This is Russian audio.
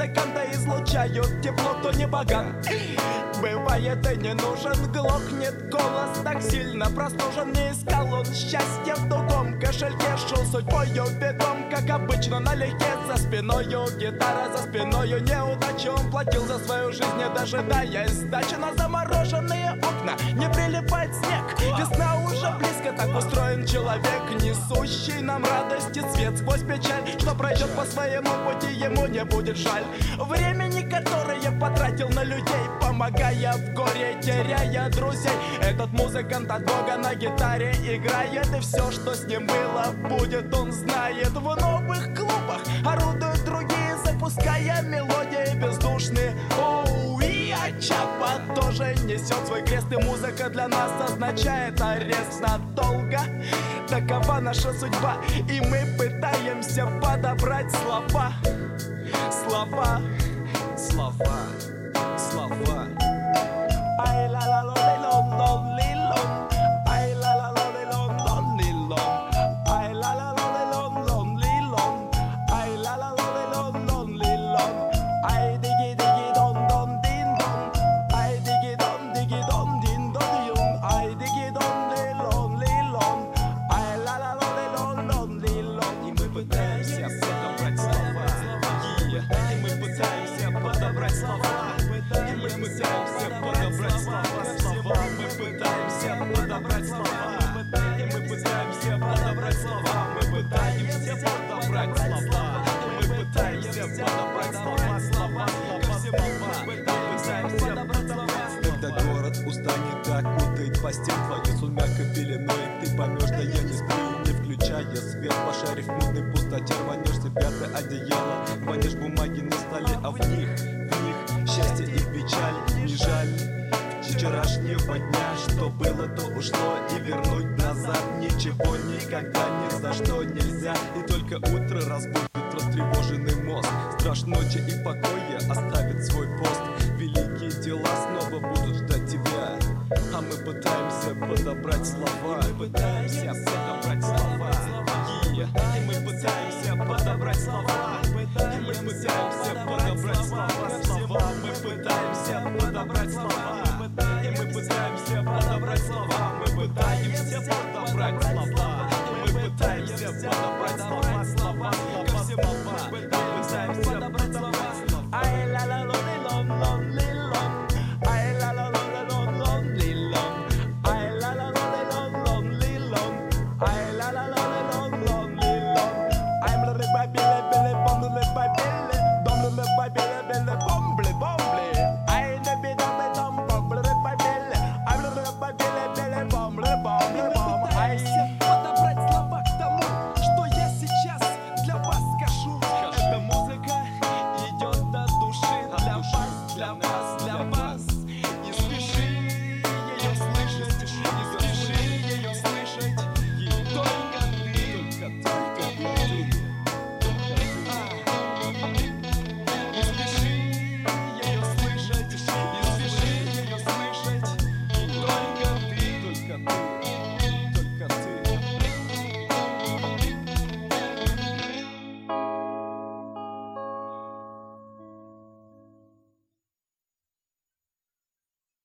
музыканты излучают тепло, кто не богат. Бывает и не нужен, глохнет голос так сильно простужен. Не искал он счастья в тугом кошельке, шел судьбою бегом, как обычно налегке. За спиною гитара, за спиною неудачу. Он платил за свою жизнь, не дожидаясь сдачи. На замороженные окна не прилипает снег. Весна уже близко, так устроен человек, несущий нам радости свет сквозь печаль. Что пройдет по своему пути, ему не будет жаль. Времени, которое потратил на людей, помогая в горе, теряя друзей. Этот музыкант от Бога на гитаре играет, и все, что с ним было, будет, он знает. В новых клубах орудуют другие, запуская мелодии бездушные. Оу, и Чапа тоже несет свой крест, и музыка для нас означает арест надолго. Такова наша судьба, и мы пытаемся подобрать слова. Слова, слова, слова. Ай ла ла лоли лон лон ли лон. Ай ла ла лоли лон лон ли лон. Ай ла ла лоли лон лон ли лон. Ай ла ла лоли лон лон ли лон. Ай диги диги дон дон дин дон. Ай диги дон дин дон юн. Ай диги дон ли лон ли лон. Ай ла ла лоли лон лон ли лон. И мы пытаемся подобрать слова. И мы пытаемся подобрать слова. И мы пытаемся подобрать слова. Мы пытаемся подобрать слова. И мы пытаемся подобрать слова. Мы пытаемся подобрать слова. Мы пытаемся подобрать слова. Ко всему мы пытаемся подобрать слова. Когда город устанет, окутает постель твою сумеркой пеленой, ты поймешь, да я не сплю, не включая свет. Пошарив в мутной пустоте, рванешь себя ты одеяло, рванешь бумаги на столе, а в них счастье и печаль. Не жаль вчерашнего дня, что было, то ушло, и вернуть назад ничего никогда ни за что нельзя. И только утро разбудит растревоженный мозг, страж ночи и покоя оставит свой пост. Великие дела снова будут ждать тебя, а мы пытаемся подобрать слова. Мы пытаемся подобрать слова. И мы пытаемся подобрать слова. И мы пытаемся подобрать слова. Мы пытаемся подобрать слова. И мы пытаемся подобрать слова. Мы пытаемся подобрать слова. И мы пытаемся подобрать слова.